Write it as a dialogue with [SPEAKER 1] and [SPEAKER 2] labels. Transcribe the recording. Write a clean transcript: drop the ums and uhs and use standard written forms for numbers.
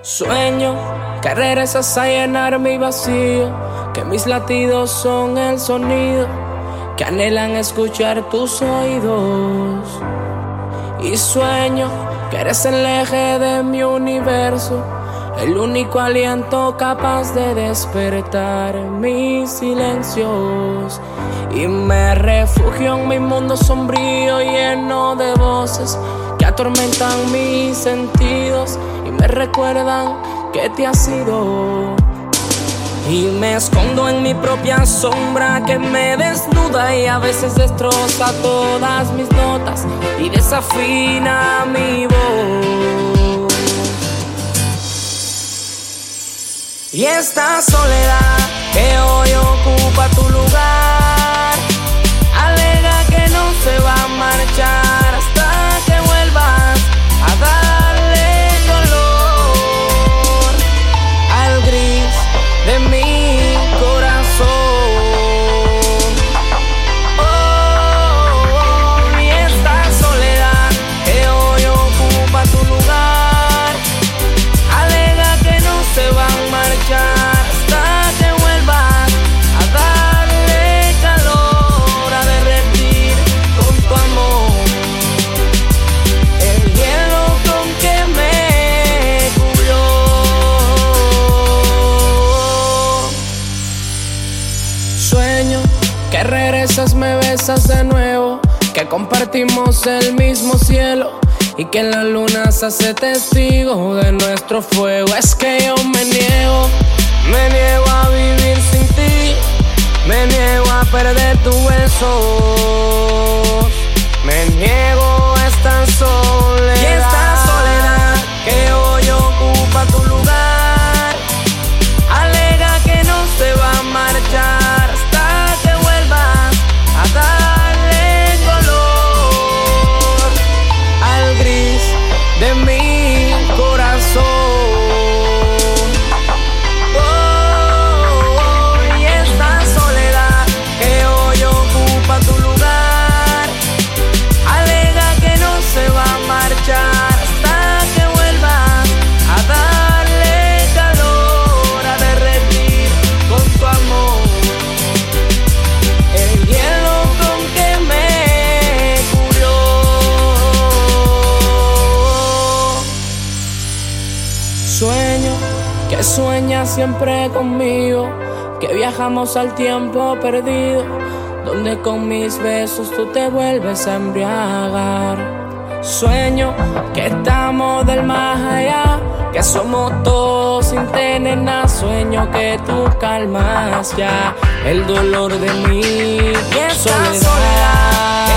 [SPEAKER 1] Sueño que regresas a llenar mi vacío, que mis latidos son el sonido que anhelan escuchar tus oídos. Y sueño que eres el eje de mi universo, el único aliento capaz de despertar mis silencios. Y me refugio en mi mundo sombrío, lleno de voces que atormentan mis sentidos y me recuerdan que te has ido. Y me escondo en mi propia sombra que me desnuda y a veces destroza todas mis notas y desafina mi voz. Y esta soledad que hoy ocupa tu lugar alega que no se va a marchar hasta que vuelvas a darle color al gris de mi corazón. Oh, y esta soledad que hoy ocupa tu lugar alega que no se va a marchar hasta que vuelvas a darle calor, a derretir con tu amor el hielo con que me cubrió. Sueño que regresas, me besas de nuevo, que compartimos el mismo cielo y que en la luna se hace testigo de nuestro fuego. Es que yo me niego a vivir sin ti, me niego a perder tu beso, me niego a esta soledad. Y esta soledad que hoy ocupa tu lugar alega que no se va a marchar hasta que vuelvas a darle color al gris de mi corazón. Oh, y esta soledad que hoy ocupa tu lugar alega que no se va a marchar hasta que vuelvas a darle calor, a derretir con tu amor el hielo con que me cubrió. Sueño que sueñas siempre conmigo, que viajamos al tiempo perdido, donde con mis besos tú te vuelves a embriagar. Sueño que estamos del más allá, que somos todos sin tener nada. Sueño que tú calmas ya el dolor de mi soledad.